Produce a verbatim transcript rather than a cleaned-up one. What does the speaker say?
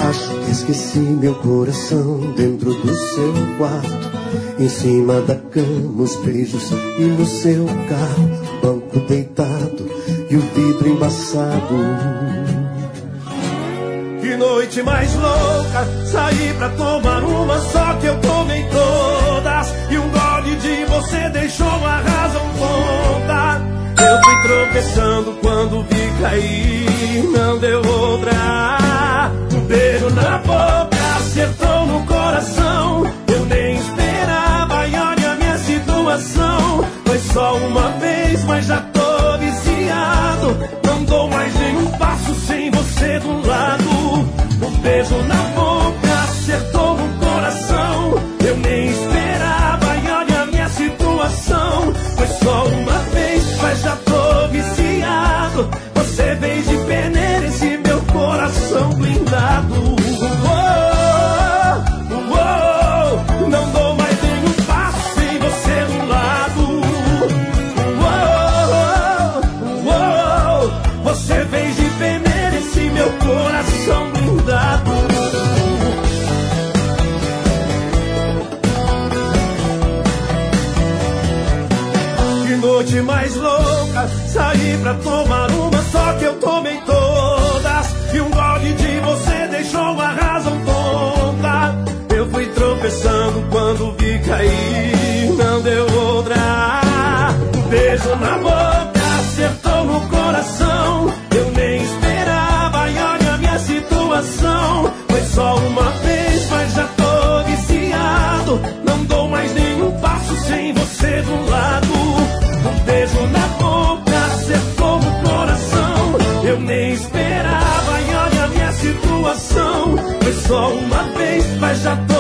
Acho que esqueci meu coração dentro do seu quarto, em cima da cama, os beijos e no seu carro, banco deitado e o vidro embaçado. Que noite mais louca, saí pra tomar uma, só que eu tomei todas, e um gole de você deixou a razão tonta. Eu fui tropeçando quando vi cair, não deu outra. Um beijo na boca, acertou no coração, eu nem esperava, e olha a minha situação. Foi só uma vez, mas já tô viciado, não dou mais nenhum passo sem você do lado. Um beijo na boca, acertou no coração, eu nem esperava, e olha a minha situação. Foi só uma vez, mas já tô viciado, você veio de peneira esse meu coração blindado. Oh, oh, oh, não dou mais nenhum passo sem você do lado. Oh, oh, oh, você veio de peneira esse meu coração blindado. Que noite mais louca, saí pra tomar uma, só que eu tomei todas, e um gole de você deixou a razão tonta. Eu fui tropeçando quando vi cair, não deu outra. Um beijo na boca, acertou no coração, eu nem esperava, e olha a minha situação. Foi só uma vez, mas já tô viciado, não dou mais nenhum passo sem você do lado. Um beijo na boca, acertou no coração, eu nem esperava, e olha a minha situação. Foi só uma vez, mas já tô